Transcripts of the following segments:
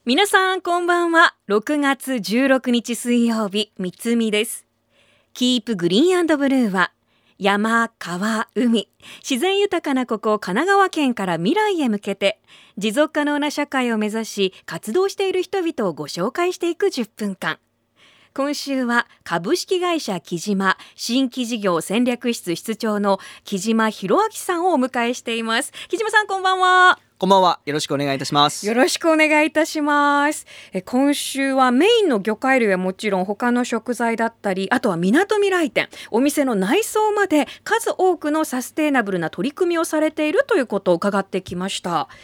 皆さんこんばんは。6月16日水曜日、みつみです。キープグリーン&ブルーは山、川、海、自然豊かなここ神奈川県から未来へ向けて持続可能な社会を目指し活動している人々をご紹介していく10分間。今週は株式会社木島新規事業戦略室室長の木島博明さんをお迎えしています。木島さんこんばんは。 こんばんは。よろしくお願いいたします。 よろしくお願いいたします。今週はメインの魚介類はもちろん他の食材だったり、あとはみなとみらい店、お店の内装まで数多くのサステイナブルな取り組みをされているということを伺ってきました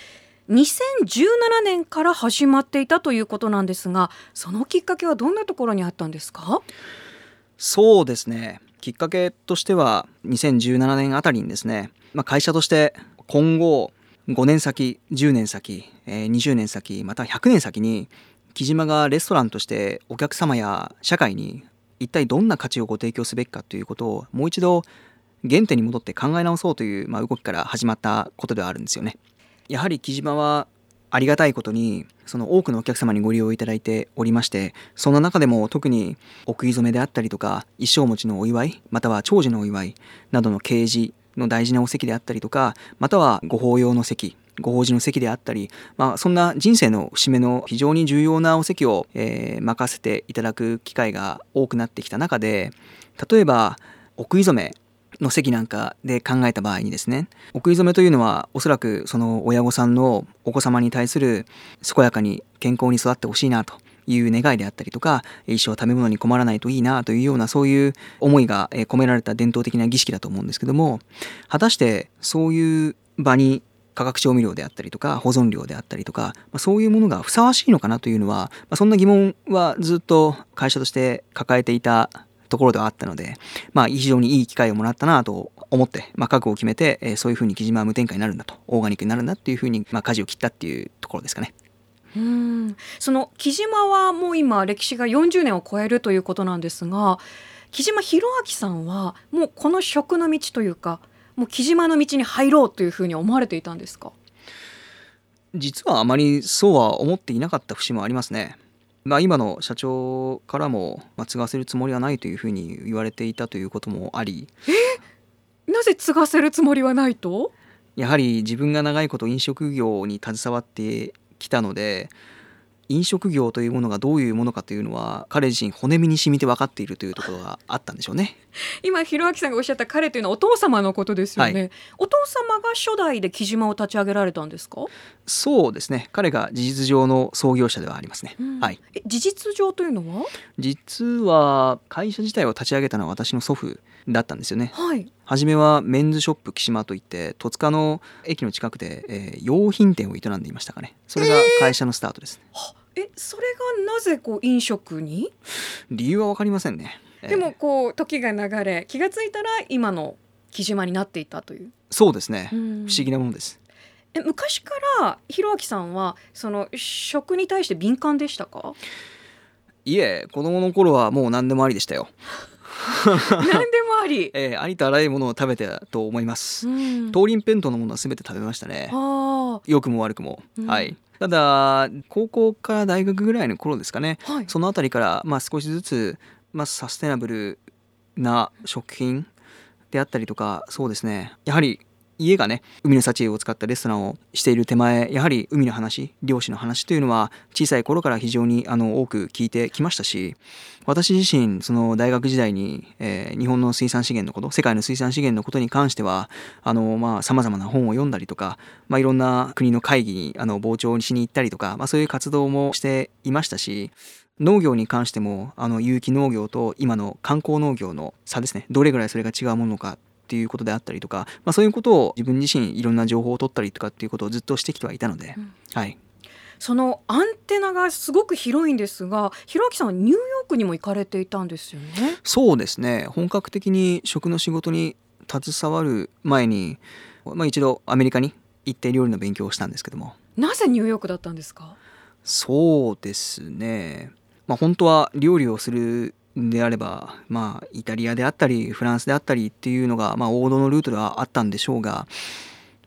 。2017年から始まっていたということなんですが、そのきっかけはどんなところにあったんですか？ そうですね。きっかけとしては2017年あたりにですね、会社として今後5年先、10年先、20年先、また100年先に木島がレストランとしてお客様や社会に一体どんな価値をご提供すべきかということをもう一度原点に戻って考え直そうという、動きから始まったことではあるんですよね。やはり木島はありがたいことにその多くのお客様にご利用いただいておりまして、その中でも特にお食い初めであったりとか一升餅のお祝い、または長寿のお祝いなどの慶事の大事なお席であったりとか、またはご法要の席、ご法事の席であったり、そんな人生の節目の非常に重要なお席を、任せていただく機会が多くなってきた中で、例えばお食い初めの席なんかで考えた場合にですね、お食い初めというのはおそらくその親御さんのお子様に対する健やかに健康に育ってほしいなという願いであったりとか、一生食べ物に困らないといいなというようなそういう思いが込められた伝統的な儀式だと思うんですけども、果たしてそういう場に化学調味料であったりとか保存料であったりとか、そういうものがふさわしいのかなというのは、そんな疑問はずっと会社として抱えていたところではあったので、非常にいい機会をもらったなと思って、覚悟を決めて、そういうふうに木島は無添加になるんだと、オーガニックになるんだっていうふうに、舵を切ったっていうところですかね。 その木島はもう今歴史が40年を超えるということなんですが、木島博明さんはもうこの食の道というか、もう木島の道に入ろうというふうに思われていたんですか？ 実はあまりそうは思っていなかった節もありますね。今の社長からも、継がせるつもりはないというふうに言われていたということもあり、 なぜ継がせるつもりはないと？ やはり自分が長いこと飲食業に携わってきたので、飲食業というものがどういうものかというのは彼自身骨身に染みて分かっているというところがあったんでしょうね。 今博明さんがおっしゃった彼というのはお父様のことですよね、 はい、 お父様が初代で木島を立ち上げられたんですか？ そうですね。彼が事実上の創業者ではありますね。 事実上というのは？ 実は会社自体を立ち上げたのは私の祖父だったんですよね。 はい初めはメンズショップ木島といって戸塚の駅の近くで、用品店を営んでいましたかね。それが会社のスタートです、 それがなぜ飲食に？ 理由は分かりませんね。 でも時が流れ気がついたら今の木島になっていたという。 そうですね、不うん思議なものです。 昔から博明さんはその食に対して敏感でしたか？ いえ、子供の頃はもう何でもありでしたよ。 何でもあり、 ありとあらゆるものを食べてたと思います。東林弁当のものは全て食べましたね。良くも悪くも、ただ高校から大学ぐらいの頃ですかね、そのあたりから、少しずつ、サステナブルな食品であったりとか、そうですね、やはり家がね海の幸を使ったレストランをしている手前、やはり海の話、漁師の話というのは小さい頃から非常に多く聞いてきましたし、私自身その大学時代に、日本の水産資源のこと、世界の水産資源のことに関しては様々な本を読んだりとか、いろんな国の会議に傍聴しに行ったりとか、そういう活動もしていましたし、農業に関しても有機農業と今の観光農業の差ですね、どれぐらいそれが違うものかっていうことであったりとか、そういうことを自分自身いろんな情報を取ったりとかっていうことをずっとしてきてはいたので、 そのアンテナがすごく広いんですが、博明さんはニューヨークにも行かれていたんですよね。 そうですね、本格的に食の仕事に携わる前に、一度アメリカに行って料理の勉強をしたんですけども。 なぜニューヨークだったんですか？ そうですね、本当は料理をするんであれば、イタリアであったりフランスであったりっていうのが、王道のルートではあったんでしょうが、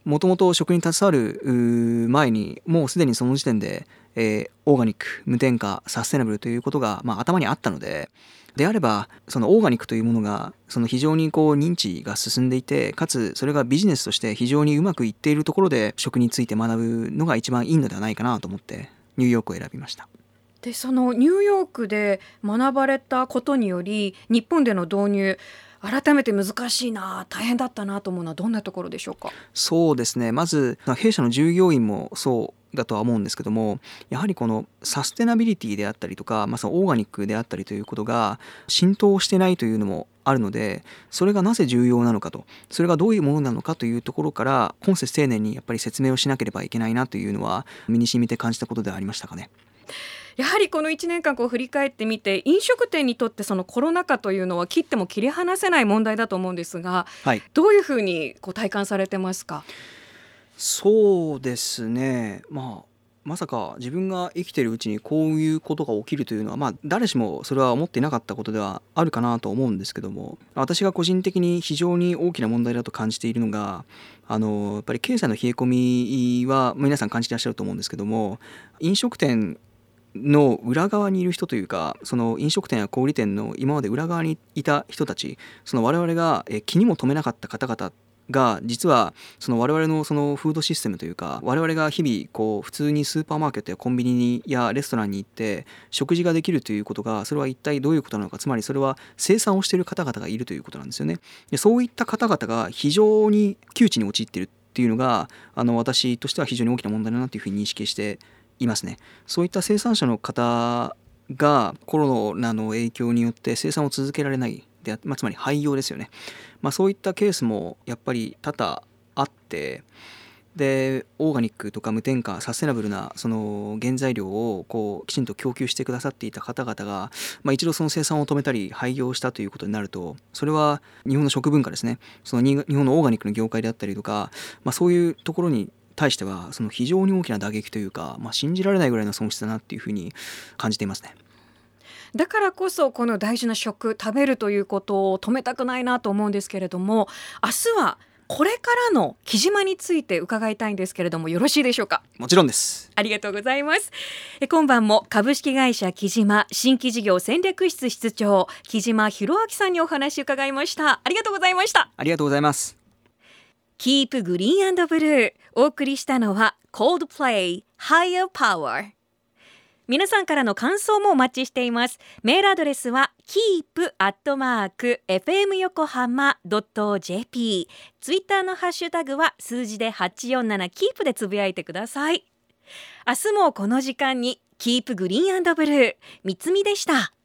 もともと食に携わる前にもうすでにその時点で、オーガニック、無添加、サステナブルということが、頭にあったので、であればそのオーガニックというものがその非常に認知が進んでいて、かつそれがビジネスとして非常にうまくいっているところで食について学ぶのが一番いいのではないかなと思ってニューヨークを選びました。 でそのニューヨークで学ばれたことにより日本での導入改めて難しいな、大変だったなと思うのはどんなところでしょうか？ そうですね、まず弊社の従業員もそうだとは思うんですけども、やはりこのサステナビリティであったりとか、そのオーガニックであったりということが浸透してないというのもあるので、それがなぜ重要なのかと、それがどういうものなのかというところから今節丁寧にやっぱり説明をしなければいけないなというのは身に染みて感じたことではありましたかね。 やはりこの1年間振り返ってみて、飲食店にとってそのコロナ禍というのは切っても切り離せない問題だと思うんですが、 はい、 どういうふうに体感されてますか？ そうですね、まさか自分が生きているうちにこういうことが起きるというのは、誰しもそれは思っていなかったことではあるかなと思うんですけども、私が個人的に非常に大きな問題だと感じているのが、やっぱり経済の冷え込みは皆さん感じていらっしゃると思うんですけども、飲食店の裏側にいる人というか、その飲食店や小売店の今まで裏側にいた人たち、その我々が気にも留めなかった方々が実はその我々のそのフードシステムというか、我々が日々普通にスーパーマーケットやコンビニやレストランに行って食事ができるということが、それは一体どういうことなのか、つまりそれは生産をしている方々がいるということなんですよね。でそういった方々が非常に窮地に陥っているっていうのが私としては非常に大きな問題だなというふうに認識していますね。そういった生産者の方がコロナの影響によって生産を続けられないで、つまり廃業ですよね。そういったケースもやっぱり多々あって、でオーガニックとか無添加サステナブルなその原材料をきちんと供給してくださっていた方々が、一度その生産を止めたり廃業したということになると、それは日本の食文化ですね、その日本のオーガニックの業界であったりとか、そういうところに対してはその非常に大きな打撃というか、信じられないぐらいの損失だなっていうふうに感じていますね。 だからこそこの大事な食べるということを止めたくないなと思うんですけれども、明日はこれからの木島について伺いたいんですけれども、よろしいでしょうか？ もちろんです。 ありがとうございます。今晩も株式会社木島新規事業戦略室室長木島博明さんにお話を伺いました。ありがとうございました。 ありがとうございます。 Keep Green and Blue、 お送りしたのは Coldplay Higher Power。皆さんからの感想もお待ちしています。メールアドレスは keep@fmyokohama.jp、 ツイッターのハッシュタグは数字で847 keep でつぶやいてください。明日もこの時間に Keep Green and Blue、 三つみでした。